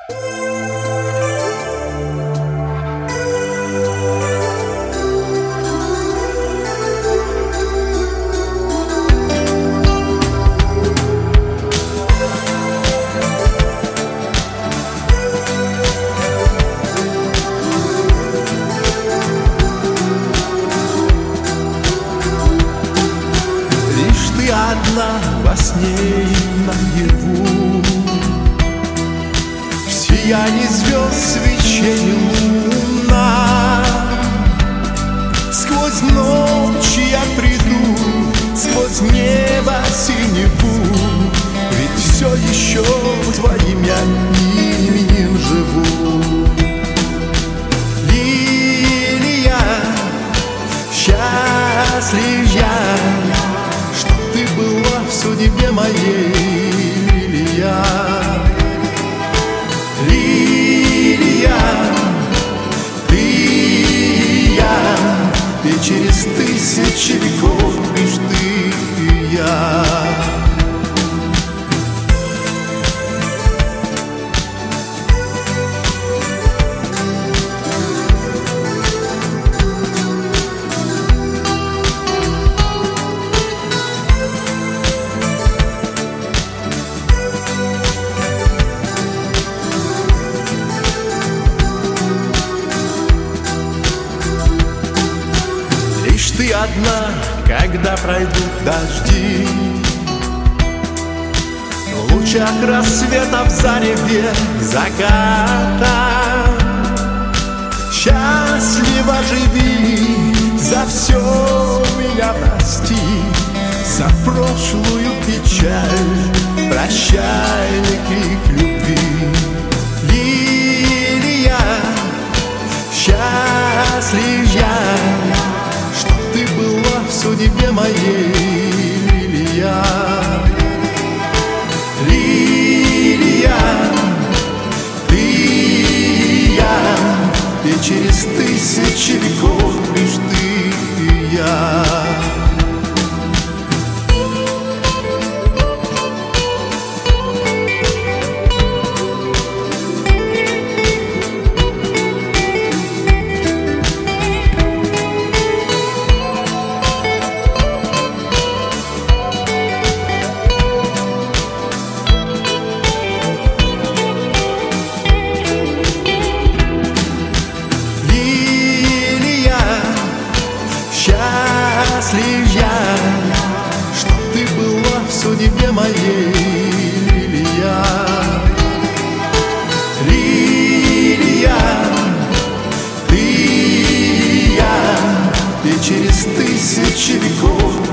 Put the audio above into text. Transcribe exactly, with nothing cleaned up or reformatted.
Одна во сне и наяву, в сиянии звезд свечей луна. Сквозь ночь я приду, сквозь небо синеву, ведь все еще твоим я именем живу. Лилия, счастлив я, ты была в судьбе моей, Лилия. Лилия, ты и я, и через тысячи веков лишь ты и я. Ты одна, когда пройдут дожди, в лучах рассвета, в зареве заката. Счастливо живи, за все меня прости, за прошлую печаль прощай, крик любви. Лилия, счастлив я, ты была в судьбе моей, Лилия. Лилия, ты и я, и через тысячи веков лишь ты и я. Счастлив я, что ты была в судьбе моей, Лилия. Лилия, ты и я, и через тысячи веков